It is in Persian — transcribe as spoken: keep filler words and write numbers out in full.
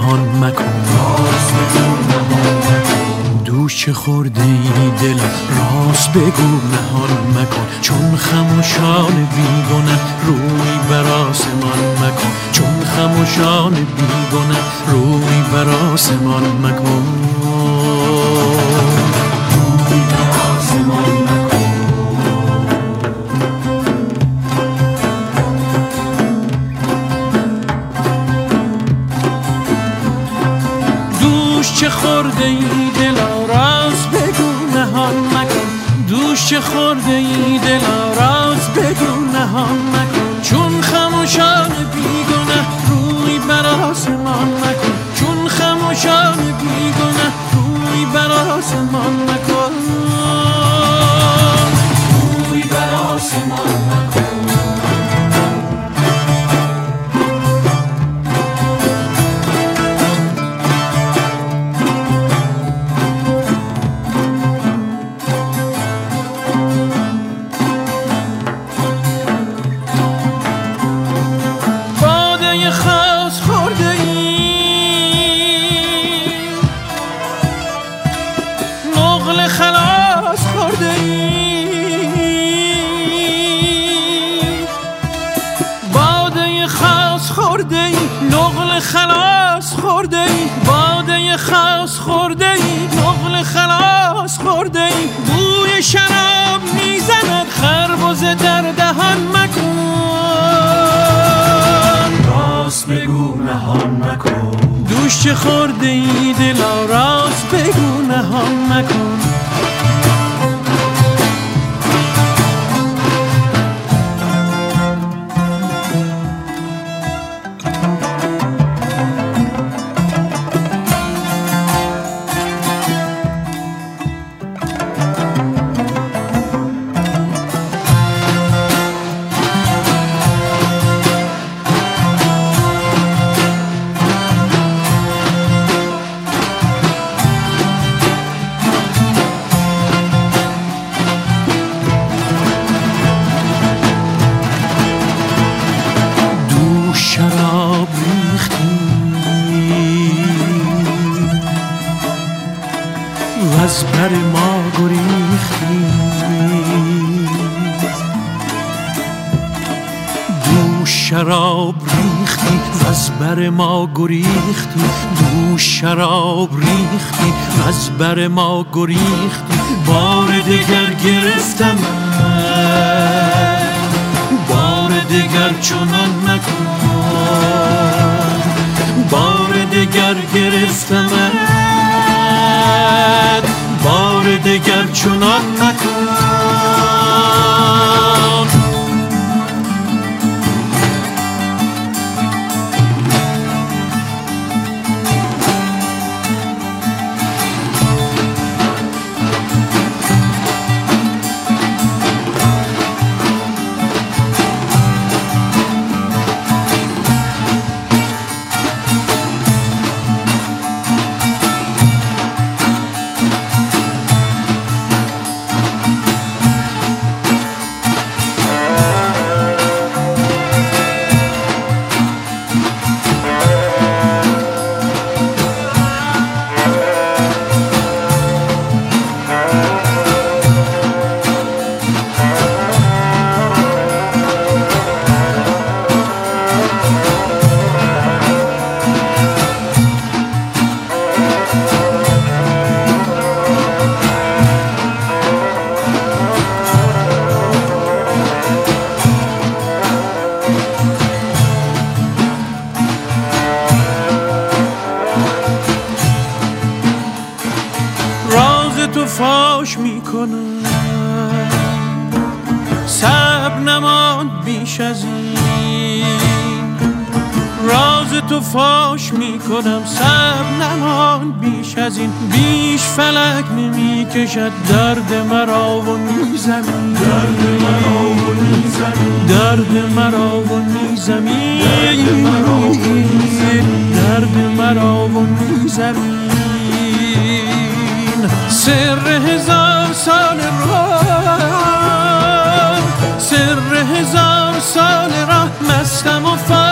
نهان مکن، راست بگو نهان مکن. دوش چه خورده ای دل، راست بگو نهان مکن. چون خموشان بیگنه روی بر آسمان مکن، چون خموشان بیگنه روی بر آسمان مکن، روی بر آسمان مکن. دوش چه خورده ای دلا، راست بگو نهان مکن. دوش چه خورده ای دلا، راست بگو نهان مکن. چون خموشان بیگنه روی بر آسمان مکن، چون خموشان بیگنه روی بر آسمان مکن، روی بر آسمان مکن. خلاص خورده ای، باده خاص خورده ای، نقل خلاص خورده ای. بوی شراب میزند خربزه در دهان مکن، راست بگو نهان مکن. دوش چه خورده ای دلا، راست بگو نهان مکن. شراب ریختی و از بر ما گریختی، دوش شراب ریختی و از بر ما گریختی، دوش شراب ریختی و از بر ما گریختی. بار دگر گرفتم بار دگر چنان نکن، بار دگر گرفتمت بار دگر چنان نکن. تو فاش میکنم، صبر نماند بیش از این. راز تو فاش میکنم، صبر نماند بیش از این. بیش فلک نمیکشد درد مرا و نیزمین، درد مرا و نیزمین، درد مرا و نیزمین، درد مرا و نیزمین. سر هزار سال راه، سر هزار سال راه، مستم و